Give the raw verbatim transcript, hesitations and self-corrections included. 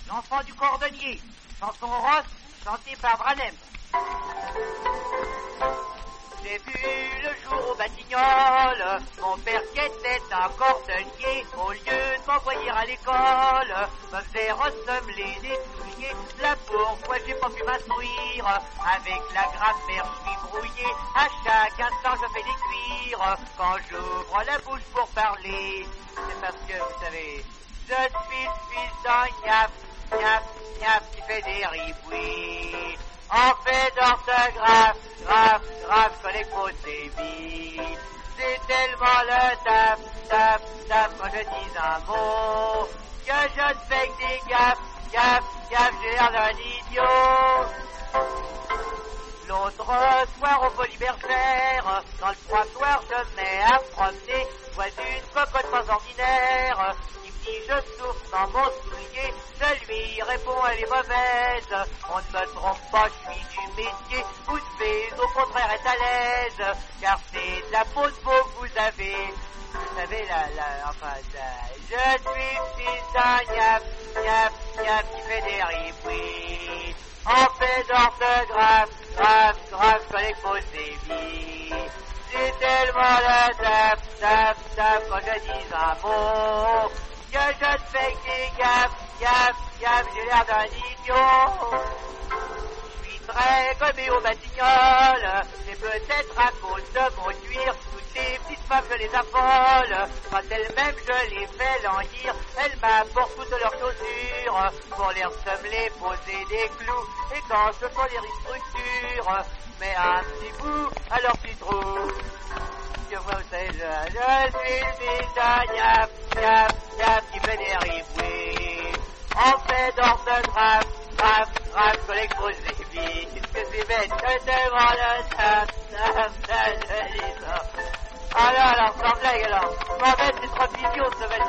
L'enfant du cordonnier, chanson rosse, chantée par Branem. J'ai vu le jour au Batignolles, mon père qui était un cordonnier, au lieu de m'envoyer à l'école, me faisait ressembler des souliers. Là pourquoi j'ai pas pu m'instruire, avec la grammaire je suis brouillé, à chaque instant je fais des cuirs, quand j'ouvre la bouche pour parler, c'est parce que vous savez, je suis le fils d'un gnap, gnap, gnap qui fait des ribouis. En fait d'orthographe, grave, grave, je connais trop c'est vite. C'est tellement le tap, tap, tap quand je dis un mot, que je ne fais que des gaffes, gaffes, gaffes, j'ai l'air d'un idiot. L'autre soir au Polybergère, dans le trottoir je mets à promener, vois une cocotte pas ordinaire, qui me dit je souffre dans mon soulier, je lui réponds elle est mauvaise, on ne me trompe pas, je suis du métier, vous devez au contraire être à l'aise, car c'est de la peau de veau que vous avez, vous savez la, la, enfin, la, je suis fils d'un gnap, gnap, gnap qui fait des ribouis. En fait d'orthographe, grave, grave, je connais faut vite. C'est tellement le tap, tap, tap quand je dis un mot, que je ne fais que des gaffes, gaffes, gaffes, j'ai l'air d'un idiot. Je suis très gommé au Batignolles, c'est peut-être à cause de mon cuir, toutes les petites femmes je les affole, quand elles-mêmes je les fais languir, elles m'apportent toutes leurs chaussures, pour les ressemeler, poser des clous, et quand ce sont les structures, mais un petit bout à leur petit trou. Que moi vous savez, je, je suis le fils d'un gnap, gnap, gnap qui fait des ribouis. En fait d'orthographe, grave, grave, je collecte vos évites, que c'est bête, je demande le tap, tap, tap, je dis ça. Alors, alors, sans blague alors, je m'embête, c'est trop idiot, ce bête.